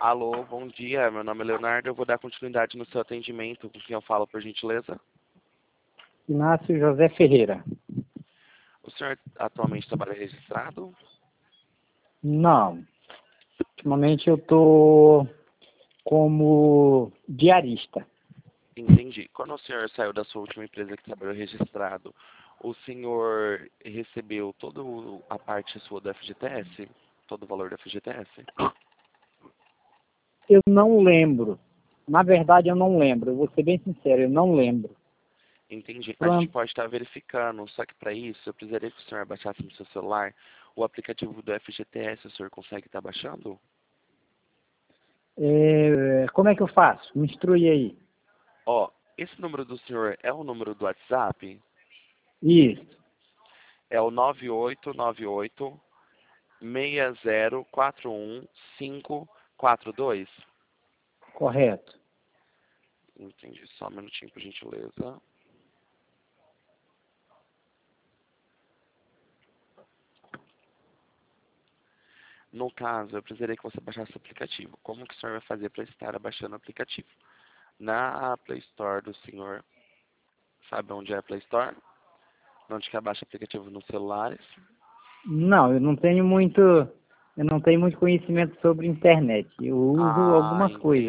Alô, bom dia. Meu nome é Leonardo. Eu vou dar continuidade no seu atendimento. Com quem eu falo, por gentileza? Inácio José Ferreira. O senhor atualmente trabalha registrado? Não. Ultimamente eu estou como diarista. Entendi. Quando o senhor saiu da sua última empresa que trabalhou registrado, o senhor recebeu toda a parte sua do FGTS? Todo o valor do FGTS? Eu não lembro. Na verdade, eu não lembro. Eu vou ser bem sincero, eu não lembro. Entendi. A gente Pronto. pode estar verificando, só que para isso eu precisaria que o senhor baixasse no seu celular o aplicativo do FGTS. O senhor consegue estar baixando? Como é que eu faço? Me instrui aí. Ó, esse número do senhor é o número do WhatsApp? Isso. É o 9898 6041-542. Correto. Entendi. Só um minutinho, por gentileza. No caso, eu precisaria que você baixasse o aplicativo. Como que o senhor vai fazer para estar abaixando o aplicativo? Na Play Store do senhor, sabe onde é a Play Store? Onde que abaixa o aplicativo nos celulares? Não, eu não tenho muito conhecimento sobre internet. Eu uso Ah, algumas entendi. coisas.